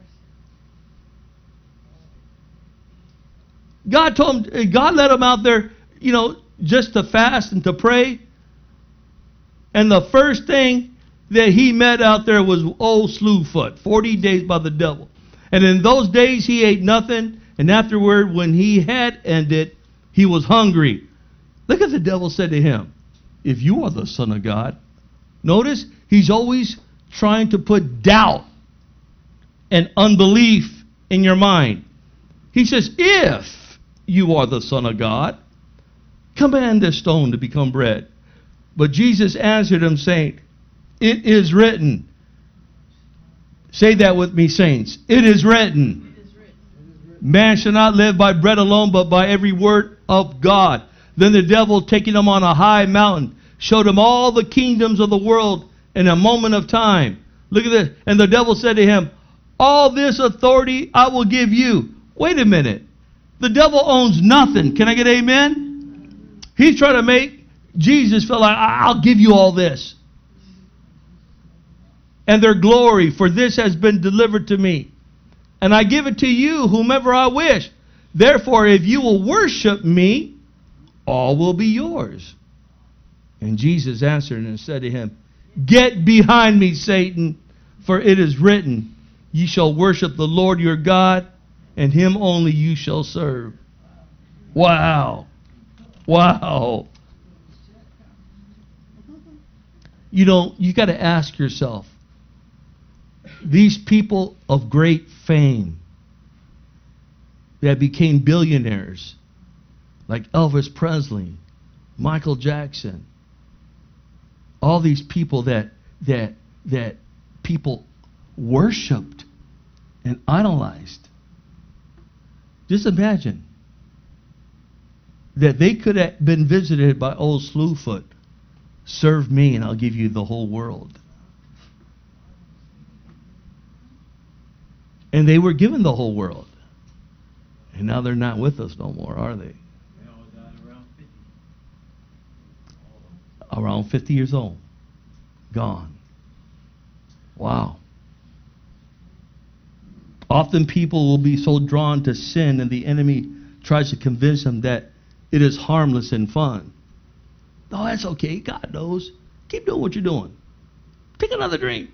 God told him, God led him out there, you know, just to fast and to pray. And the first thing that he met out there was old Slewfoot, forty days by the devil. And in those days he ate nothing. And afterward, when he had ended, he was hungry. Look at the devil said to him, if you are the Son of God. Notice he's always trying to put doubt and unbelief in your mind. He says, if you are the Son of God, command this stone to become bread. But Jesus answered him, saying, it is written. Say that with me, saints. It is written. It is written. Man shall not live by bread alone, but by every word of God. Then the devil, taking him on a high mountain, showed him all the kingdoms of the world in a moment of time. Look at this. And the devil said to him, all this authority I will give you. Wait a minute. The devil owns nothing. Can I get amen? He's trying to make Jesus feel like, I'll give you all this. And their glory, for this has been delivered to me. And I give it to you, whomever I wish. Therefore, if you will worship me, all will be yours. And Jesus answered and said to him, get behind me, Satan, for it is written, ye shall worship the Lord your God, and him only you shall serve. Wow. Wow. You know, you got to ask yourself, these people of great fame that became billionaires, like Elvis Presley, Michael Jackson, all these people that that that people worshipped and idolized. Just imagine that they could have been visited by old Slewfoot. Serve me and I'll give you the whole world. And they were given the whole world. And now they're not with us no more, are they? Around fifty years old. Gone. Wow. Often people will be so drawn to sin and the enemy tries to convince them that it is harmless and fun. Oh, that's okay. God knows. Keep doing what you're doing. Take another drink.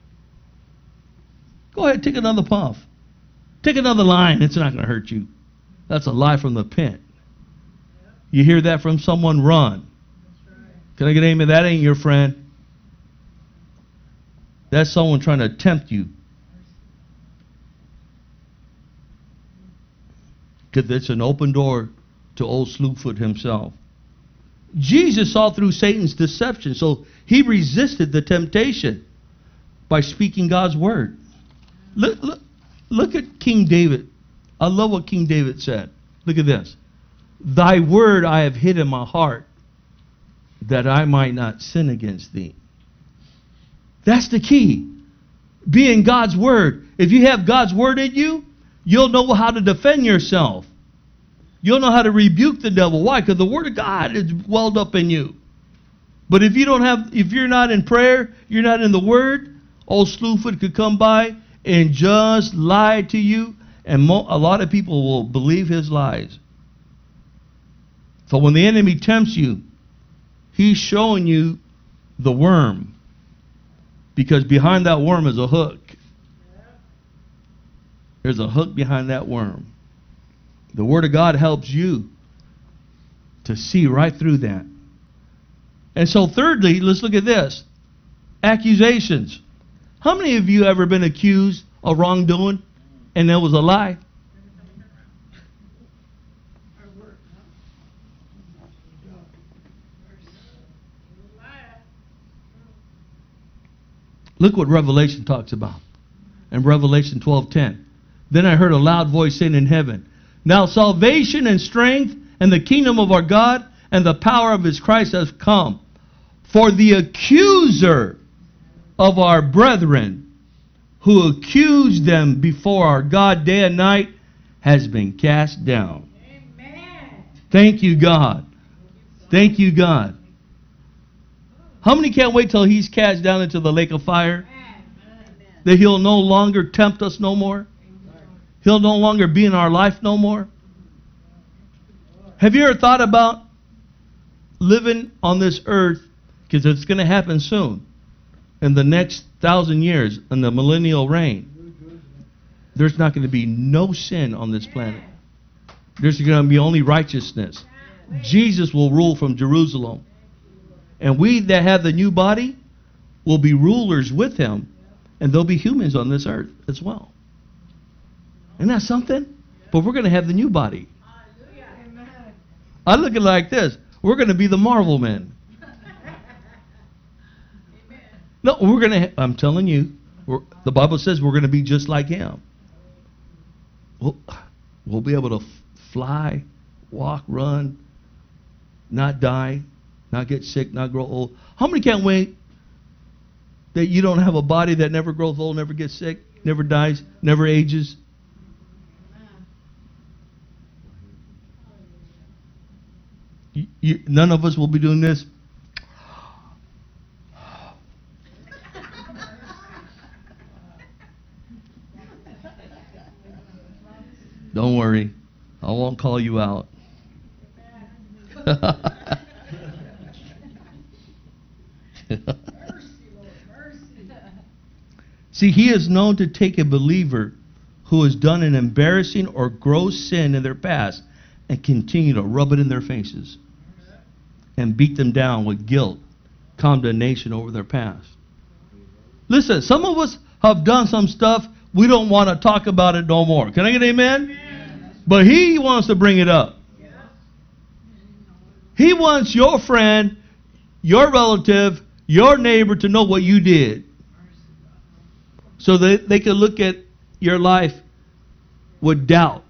Go ahead, take another puff. Take another line. It's not going to hurt you. That's a lie from the pit. You hear that from someone, run. Can I get an amen? That ain't your friend. That's someone trying to tempt you. Because it's an open door to old Slewfoot himself. Jesus saw through Satan's deception, so he resisted the temptation by speaking God's word. Look, look, look at King David. I love what King David said. Look at this. Thy word I have hid in my heart, that I might not sin against thee. That's the key. Being God's word. If you have God's word in you, you'll know how to defend yourself. You'll know how to rebuke the devil. Why? Because the word of God is welled up in you. But if you don't have, if you're not in prayer, you're not in the word, old Slewfoot could come by and just lie to you, and mo- a lot of people will believe his lies. So when the enemy tempts you, he's showing you the worm, because behind that worm is a hook. There's a hook behind that worm. The Word of God helps you to see right through that. And so thirdly, let's look at this. Accusations. How many of you ever been accused of wrongdoing and there was a lie? Look what Revelation talks about. In Revelation twelve ten. Then I heard a loud voice saying in heaven, now salvation and strength and the kingdom of our God and the power of his Christ has come. For the accuser of our brethren, who accused them before our God day and night, has been cast down. Amen. Thank you, God. Thank you, God. How many can't wait till he's cast down into the lake of fire? Amen. That he'll no longer tempt us no more? He'll no longer be in our life no more? Have you ever thought about living on this earth, because it's going to happen soon, in the next thousand years, in the millennial reign, there's not going to be no sin on this planet. There's going to be only righteousness. Jesus will rule from Jerusalem. And we that have the new body will be rulers with him, and there'll be humans on this earth as well. Isn't that something? But we're going to have the new body. I look at it like this. We're going to be the Marvel men. No, we're going to, I'm telling you, we're, the Bible says we're going to be just like him. We'll, we'll be able to f- fly, walk, run, not die, not get sick, not grow old. How many can't wait that you don't have a body that never grows old, never gets sick, never dies, never ages? You, you, none of us will be doing this. Don't worry. I won't call you out. See, he is known to take a believer who has done an embarrassing or gross sin in their past and continue to rub it in their faces and beat them down with guilt condemnation over their past. Listen, some of us have done some stuff, we don't want to talk about it no more. Can I get an amen? Amen. But he wants to bring it up. Yeah. He wants your friend, your relative, your neighbor to know what you did, so that they can look at your life with doubt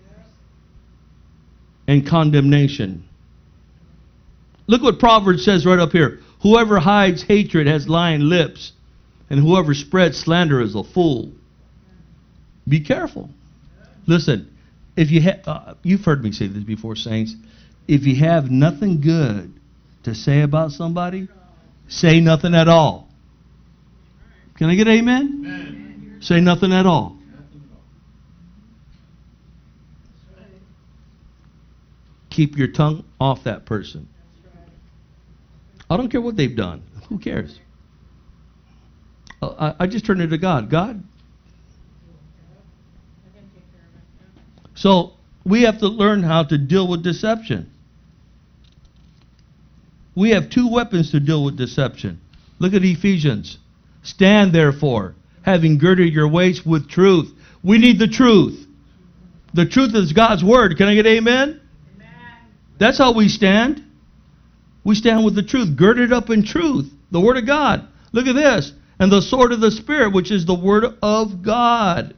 and condemnation. Look what Proverbs says right up here. Whoever hides hatred has lying lips, and whoever spreads slander is a fool. Be careful. Listen, if you ha- uh, you've heard me say this before, saints. If you have nothing good to say about somebody, say nothing at all. Can I get amen? Amen. Say nothing at all. Keep your tongue off that person. I don't care what they've done. Who cares? I, I just turn it to God. God. So we have to learn how to deal with deception. We have two weapons to deal with deception. Look at Ephesians. Stand therefore, having girded your waist with truth. We need the truth. The truth is God's word. Can I get amen? Amen. That's how we stand. We stand with the truth, girded up in truth, the word of God. Look at this. And the sword of the Spirit, which is the word of God.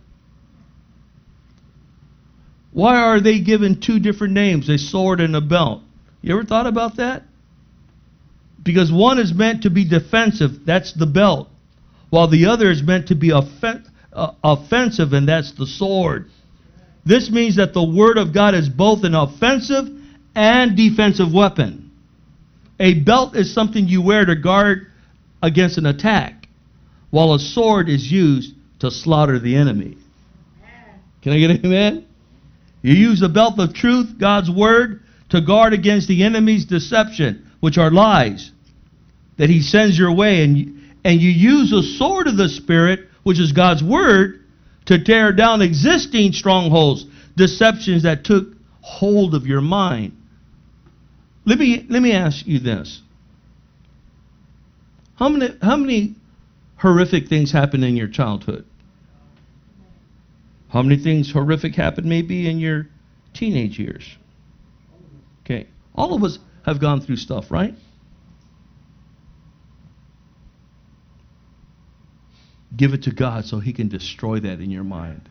Why are they given two different names, a sword and a belt? You ever thought about that? Because one is meant to be defensive, that's the belt, while the other is meant to be offen- uh, offensive, and that's the sword. This means that the Word of God is both an offensive and defensive weapon. A belt is something you wear to guard against an attack, while a sword is used to slaughter the enemy. Can I get an amen? You use the belt of truth, God's Word, to guard against the enemy's deception, which are lies that he sends your way. And you, and you use the sword of the Spirit, which is God's Word, to tear down existing strongholds, deceptions that took hold of your mind. Let me, let me ask you this. How many, how many horrific things happened in your childhood? How many things horrific happened maybe in your teenage years? Okay. All of us have gone through stuff, right? Give it to God so He can destroy that in your mind.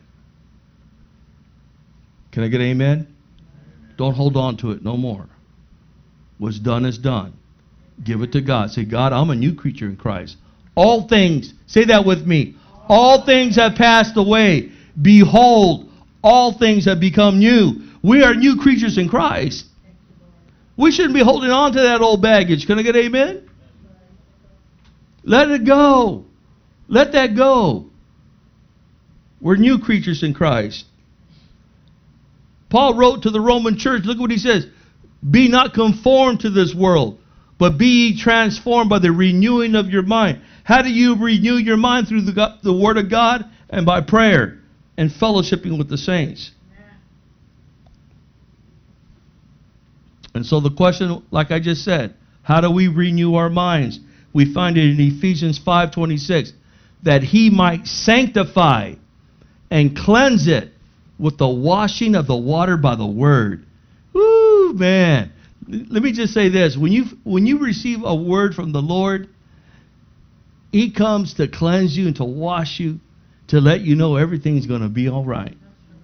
Can I get an amen? Amen? Don't hold on to it no more. What's done is done. Give it to God. Say, God, I'm a new creature in Christ. All things, say that with me. All things have passed away. Behold, all things have become new. We are new creatures in Christ. We shouldn't be holding on to that old baggage. Can I get amen? Let it go. Let that go. We're new creatures in Christ. Paul wrote to the Roman church, look what he says. Be not conformed to this world, but be ye transformed by the renewing of your mind. How do you renew your mind? Through the, the Word of God and by prayer and fellowshipping with the saints. And so the question, like I just said, how do we renew our minds? We find it in Ephesians five twenty-six, that He might sanctify and cleanse it with the washing of the water by the Word. Woo, man. Let me just say this. When you, when you receive a word from the Lord, He comes to cleanse you and to wash you, to let you know everything's going to be all right.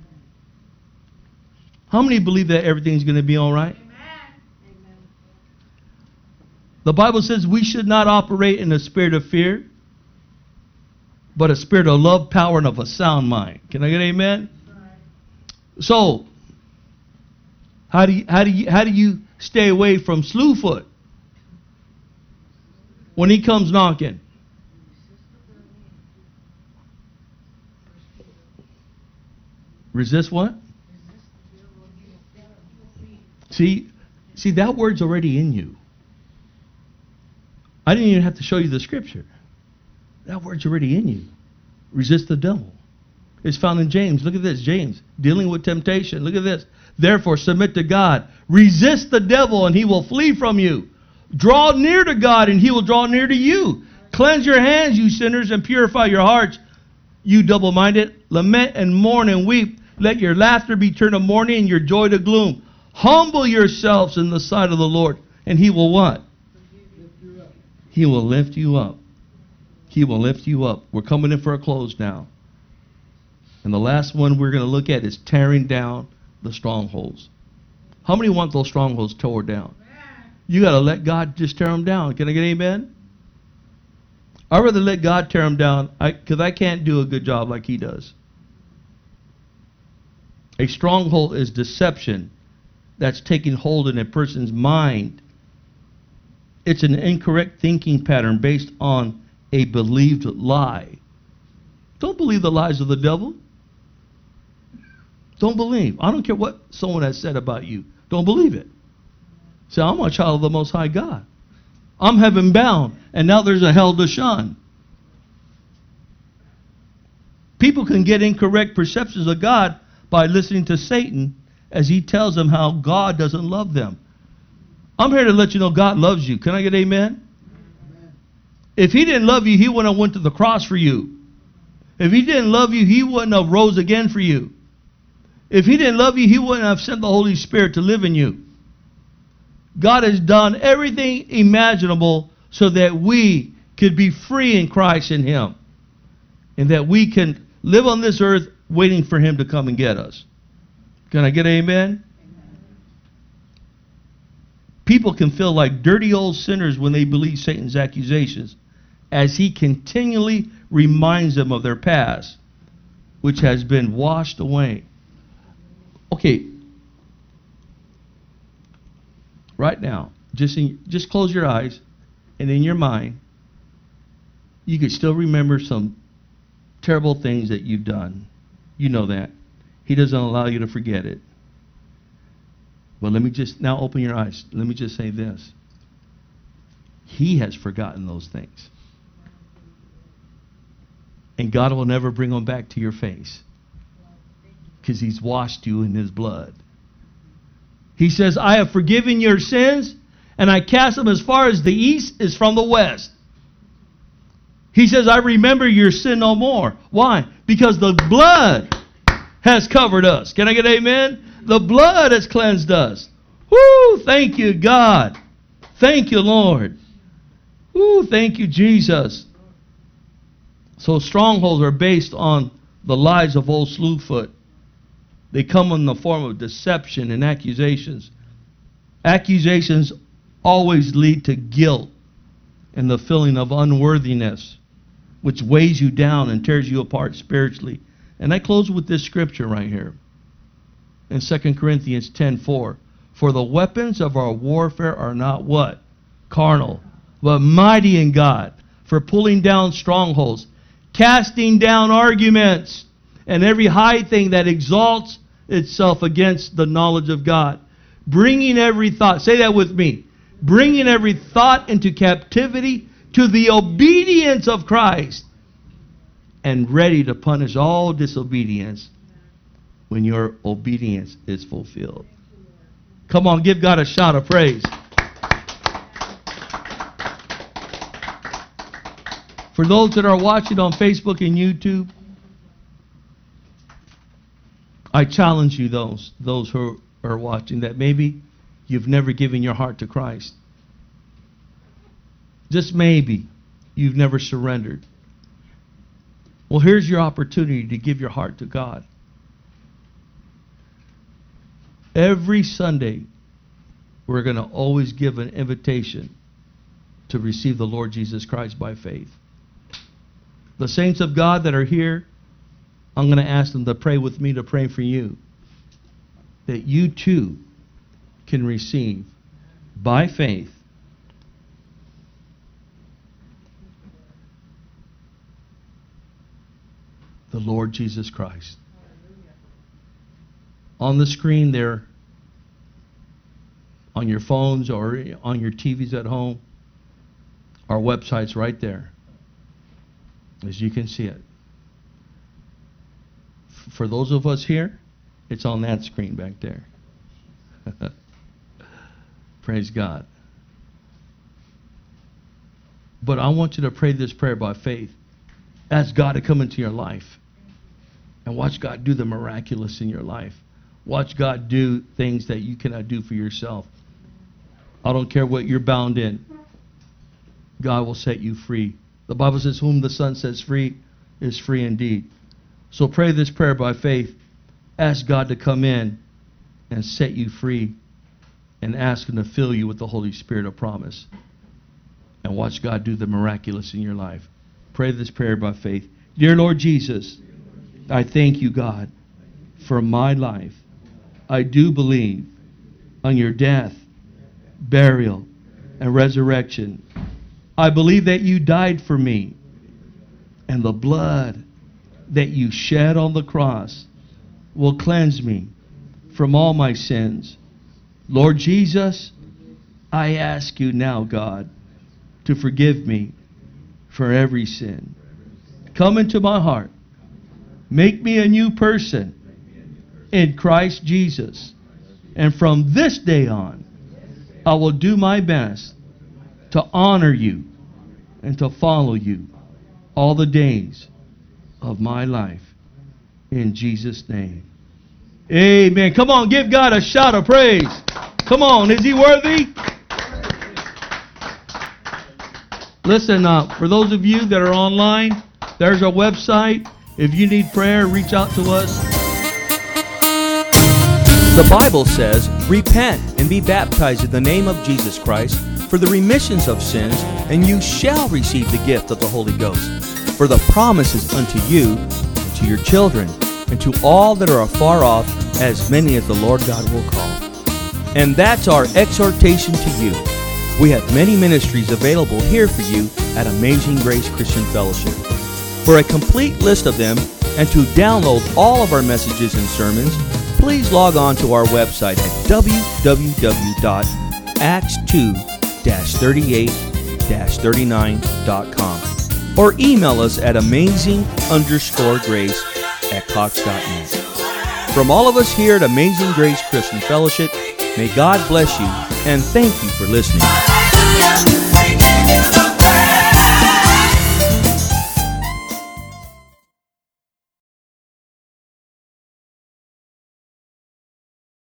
How many believe that everything's going to be all right? Amen. The Bible says we should not operate in a spirit of fear, but a spirit of love, power, and of a sound mind. Can I get an amen? Right. So, how do you, how do you, how do you stay away from Slewfoot when he comes knocking? Resist what? See, see that word's already in you. I didn't even have to show you the scripture. That word's already in you. Resist the devil. It's found in James. Look at this, James. Dealing with temptation. Look at this. Therefore, submit to God. Resist the devil and he will flee from you. Draw near to God, and he will draw near to you. Cleanse your hands, you sinners, and purify your hearts, you double-minded. Lament and mourn and weep. Let your laughter be turned to mourning and your joy to gloom. Humble yourselves in the sight of the Lord, and he will what? He will lift you up. He will lift you up. We're coming in for a close now. And the last one we're going to look at is tearing down the strongholds. How many want those strongholds tore down? You got to let God just tear them down. Can I get amen? I'd rather let God tear them down because I, I can't do a good job like he does. A stronghold is deception that's taking hold in a person's mind. It's an incorrect thinking pattern based on a believed lie. Don't believe the lies of the devil. Don't believe. I don't care what someone has said about you. Don't believe it. Say, I'm a child of the Most High God. I'm heaven bound, and now there's a hell to shun. People can get incorrect perceptions of God by listening to Satan as he tells them how God doesn't love them. I'm here to let you know God loves you. Can I get amen? Amen. If he didn't love you, he wouldn't have went to the cross for you. If he didn't love you, he wouldn't have rose again for you. If he didn't love you, he wouldn't have sent the Holy Spirit to live in you. God has done everything imaginable so that we could be free in Christ in him. And that we can live on this earth waiting for him to come and get us. Can I get an amen? Amen? People can feel like dirty old sinners when they believe Satan's accusations, as he continually reminds them of their past, which has been washed away. Okay. Right now, just in, just close your eyes, and in your mind, you could still remember some terrible things that you've done. You know that. He doesn't allow you to forget it. But let me just now open your eyes. Let me just say this. He has forgotten those things. And God will never bring them back to your face, because he's washed you in his blood. He says, I have forgiven your sins, and I cast them as far as the east is from the west. He says, I remember your sin no more. Why? Because the blood has covered us. Can I get amen? The blood has cleansed us. Woo! Thank you, God. Thank you, Lord. Woo! Thank you, Jesus. So strongholds are based on the lies of old Slewfoot. They come in the form of deception and accusations. Accusations always lead to guilt and the feeling of unworthiness, which weighs you down and tears you apart spiritually. And I close with this scripture right here. In Second Corinthians ten four. For the weapons of our warfare are not what? Carnal, but mighty in God, for pulling down strongholds, casting down arguments, and every high thing that exalts itself against the knowledge of God. Bringing every thought, say that with me, bringing every thought into captivity to the obedience of Christ, and ready to punish all disobedience when your obedience is fulfilled. Come on, give God a shout of praise. For those that are watching on Facebook and YouTube, I challenge you, those, those who are watching, that maybe you've never given your heart to Christ. Just maybe you've never surrendered. Well, here's your opportunity to give your heart to God. Every Sunday, we're going to always give an invitation to receive the Lord Jesus Christ by faith. The saints of God that are here, I'm going to ask them to pray with me, to pray for you, that you too can receive by faith the Lord Jesus Christ. On the screen there, on your phones or on your T Vs at home, our website's right there, as you can see it. For those of us here, it's on that screen back there. Praise God. But I want you to pray this prayer by faith. Ask God to come into your life. And watch God do the miraculous in your life. Watch God do things that you cannot do for yourself. I don't care what you're bound in. God will set you free. The Bible says, whom the Son sets free is free indeed. So pray this prayer by faith. Ask God to come in and set you free. And ask Him to fill you with the Holy Spirit of promise. And watch God do the miraculous in your life. Pray this prayer by faith. Dear Lord Jesus, I thank you, God, for my life. I do believe on your death, burial, and resurrection. I believe that you died for me, and the blood that you shed on the cross will cleanse me from all my sins. Lord Jesus, I ask you now, God, to forgive me for every sin. Come into my heart. Make me a new person in Christ Jesus. And from this day on, I will do my best to honor you and to follow you all the days of my life. In Jesus' name. Amen. Come on, give God a shout of praise. Come on, is He worthy? Listen, uh, for those of you that are online, there's our website. If you need prayer, reach out to us. The Bible says, repent and be baptized in the name of Jesus Christ for the remissions of sins, and you shall receive the gift of the Holy Ghost. For the promise is unto you, and to your children, and to all that are afar off, as many as the Lord God will call. And that's our exhortation to you. We have many ministries available here for you at Amazing Grace Christian Fellowship. For a complete list of them and to download all of our messages and sermons, please log on to our website at w w w dot acts two dash thirty-eight dash thirty-nine dot com or email us at amazing underscore grace at cox dot net. From all of us here at Amazing Grace Christian Fellowship, may God bless you and thank you for listening.